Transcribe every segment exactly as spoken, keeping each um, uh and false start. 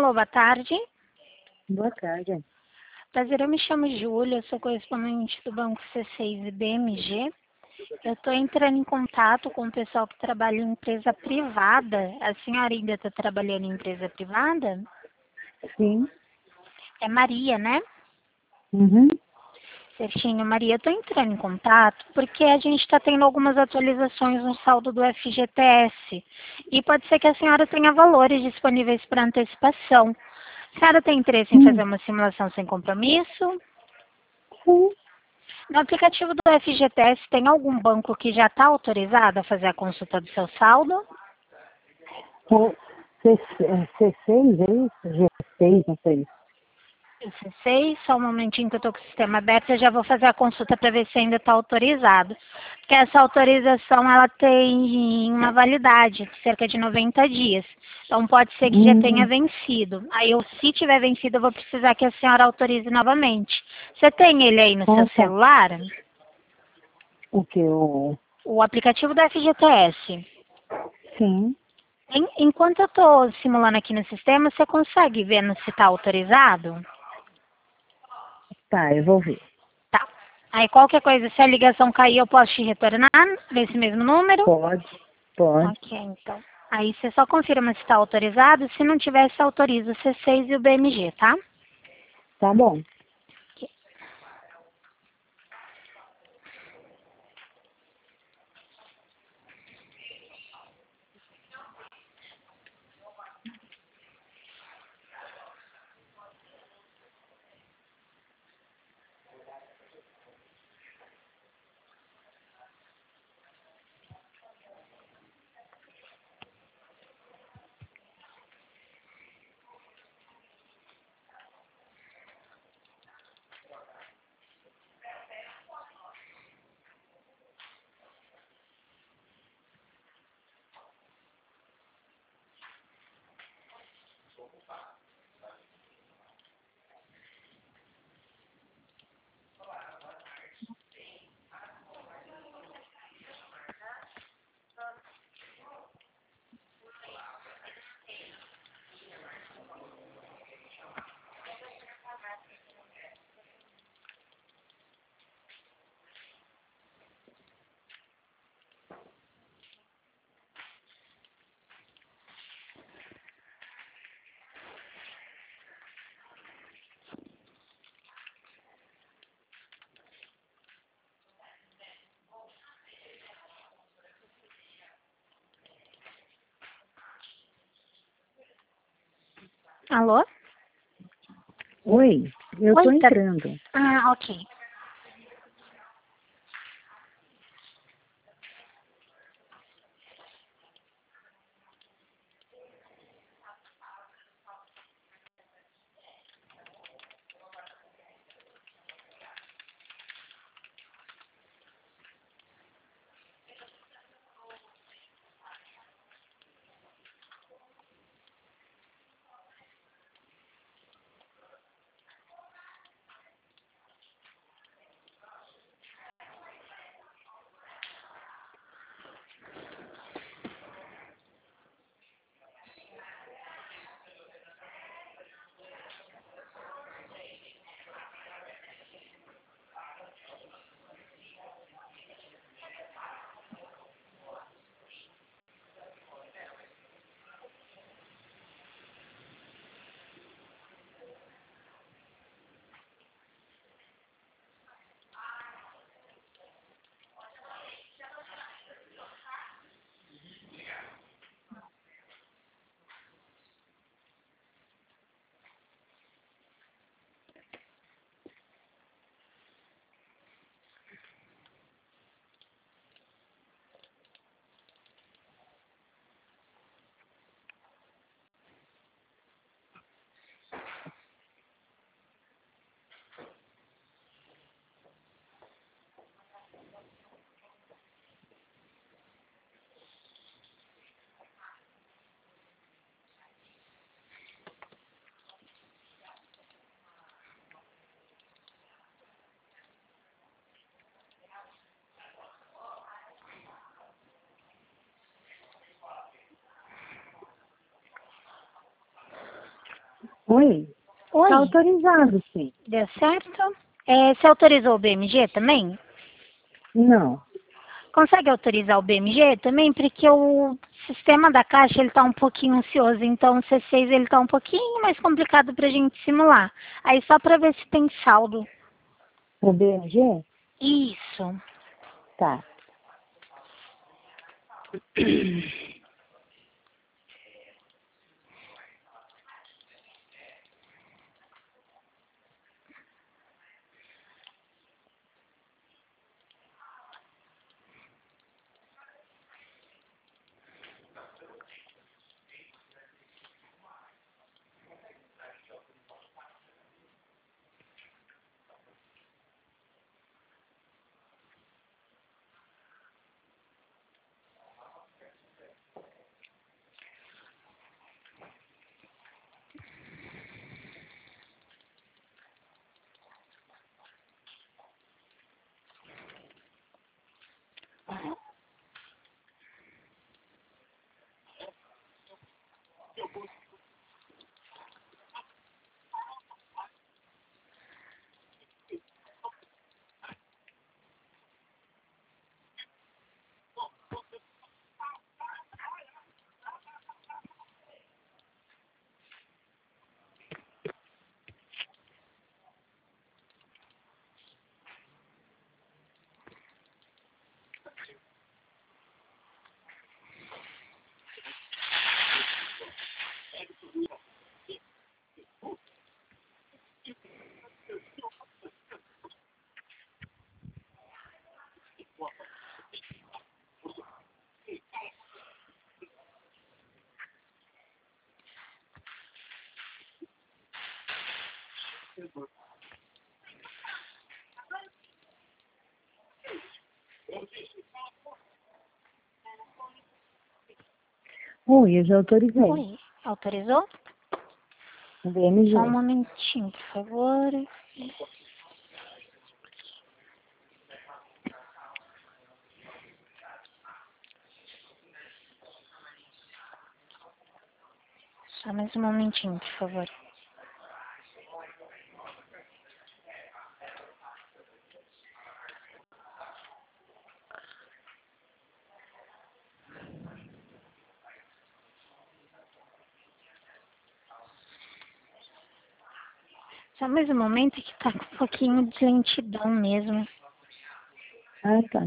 Alô, boa tarde. Boa tarde. Prazer, eu me chamo Júlia, eu sou correspondente do Banco C seis e B M G. Eu estou entrando em contato com o pessoal que trabalha em empresa privada. A senhora ainda está trabalhando em empresa privada? Sim. É Maria, né? Uhum. Certinho, Maria, eu estou entrando em contato porque a gente está tendo algumas atualizações no saldo do F G T S. E pode ser que a senhora tenha valores disponíveis para antecipação. A senhora tem interesse em Sim. fazer uma simulação sem compromisso? Sim. No aplicativo do F G T S, tem algum banco que já está autorizado a fazer a consulta do seu saldo? O C, é, C seis, é isso? G seis, não sei. Eu sei, só um momentinho que eu estou com o sistema aberto, eu já vou fazer a consulta para ver se ainda está autorizado. Porque essa autorização, ela tem uma validade de cerca de noventa dias. Então, pode ser que já tenha Hum, vencido. Aí, eu, se tiver vencido, eu vou precisar que a senhora autorize novamente. Você tem ele aí no seu ah, tá. celular? O que? O... O aplicativo do F G T S. Sim. Em- Enquanto eu estou simulando aqui no sistema, você consegue ver no- se está autorizado? Tá, eu vou ver. Tá. Aí qualquer coisa, se a ligação cair, eu posso te retornar nesse mesmo número? Pode, pode. Ok, então. Aí você só confirma se está autorizado. Se não tiver, você autoriza o C seis e o B M G, tá? Tá bom. Alô? Oi, eu tô Oi, tá... entrando. Ah, ok. Oi? Oi, Tá autorizado, sim. deu certo? É, você autorizou o B M G também? Não. Consegue autorizar o B M G também? Porque o sistema da caixa ele está um pouquinho ansioso, então o C seis ele está um pouquinho mais complicado para a gente simular. Aí só para ver se tem saldo. O B M G? Isso. Tá. Oi, eu já autorizei. Oi, autorizou? O B M G. Só um momentinho, por favor. Só mais um momentinho, por favor. Só mais um momento que tá com um pouquinho de lentidão mesmo. Ah, tá.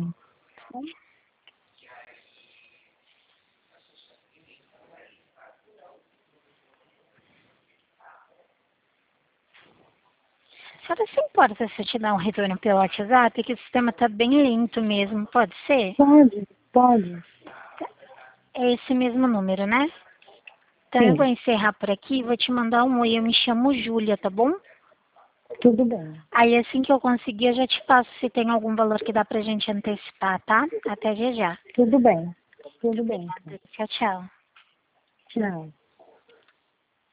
Senhora, se importa se eu te dar um retorno pelo WhatsApp? Que o sistema tá bem lento mesmo, pode ser? Pode, pode. É esse mesmo número, né? Então eu vou Sim, encerrar por aqui e vou te mandar um oi. Eu me chamo Júlia, tá bom? tudo bem. Aí assim que eu conseguir, eu já te passo se tem algum valor que dá pra gente antecipar, tá? Até já já. Tudo bem. Tudo bem. Tchau, tchau. Tchau.